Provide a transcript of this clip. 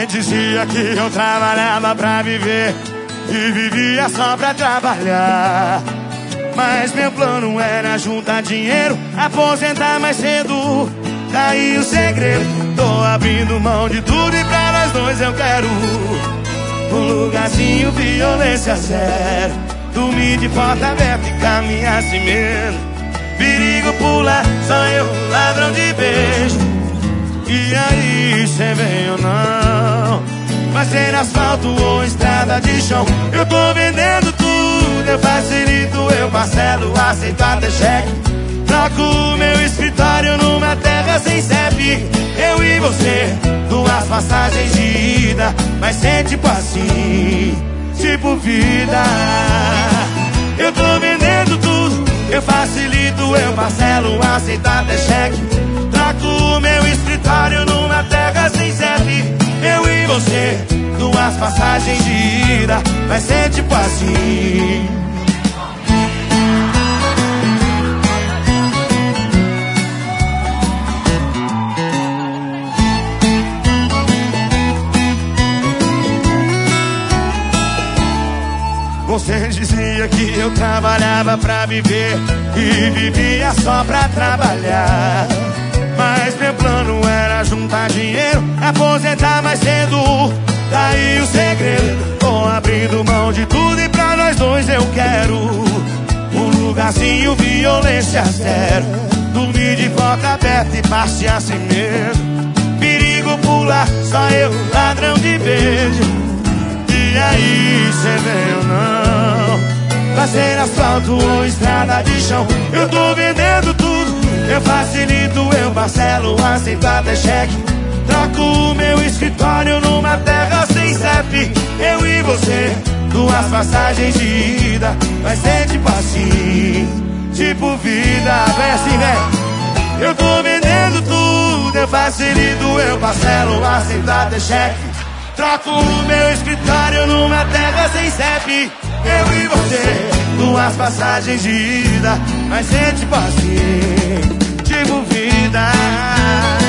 Você dizia que eu trabalhava pra viver e vivia só pra trabalhar. Mas meu plano era juntar dinheiro, aposentar mais cedo. Daí o segredo, tô abrindo mão de tudo e pra nós dois eu quero um lugarzinho, violência zero. Dormir de porta aberta e caminhar sem medo. Perigo pular, só eu, ladrão de beijo. E aí, cê vem ou não? Vai ser asfalto ou estrada de chão. Eu tô vendendo tudo, eu facilito, eu parcelo, aceito até cheque. Troco o meu escritório numa terra sem CEP. Eu e você, duas passagens de ida. Vai ser tipo assim, tipo vida. Eu tô vendendo tudo, eu facilito, eu parcelo, aceito até cheque. Troco o meu escritório numa terra sem CEP. Eu e você, duas passagens de ida. Vai ser tipo assim. Você dizia que eu trabalhava pra viver e vivia só pra trabalhar. Mas meu plano era juntar dinheiro, aposentar mais cedo. Daí o segredo, tô abrindo mão de tudo e pra nós dois eu quero um lugarzinho, violência zero. Dormir de porta aberta e passear sem medo. Perigo pular, só eu, ladrão de beijo. E aí, cê vem ou não? Vai ser asfalto ou estrada de chão. Eu tô vendendo tudo, eu facilito, eu parcelo, aceito até cheque. Troco o meu escritório numa terra sem CEP. Eu e você, duas passagens de ida. Vai ser tipo assim, tipo vida. Vem assim, vem. Eu tô vendendo tudo, eu facilito, eu parcelo, aceito até cheque. Troco o meu escritório numa terra sem CEP. Eu e você, duas passagens de ida. Vai ser tipo assim, tipo vida.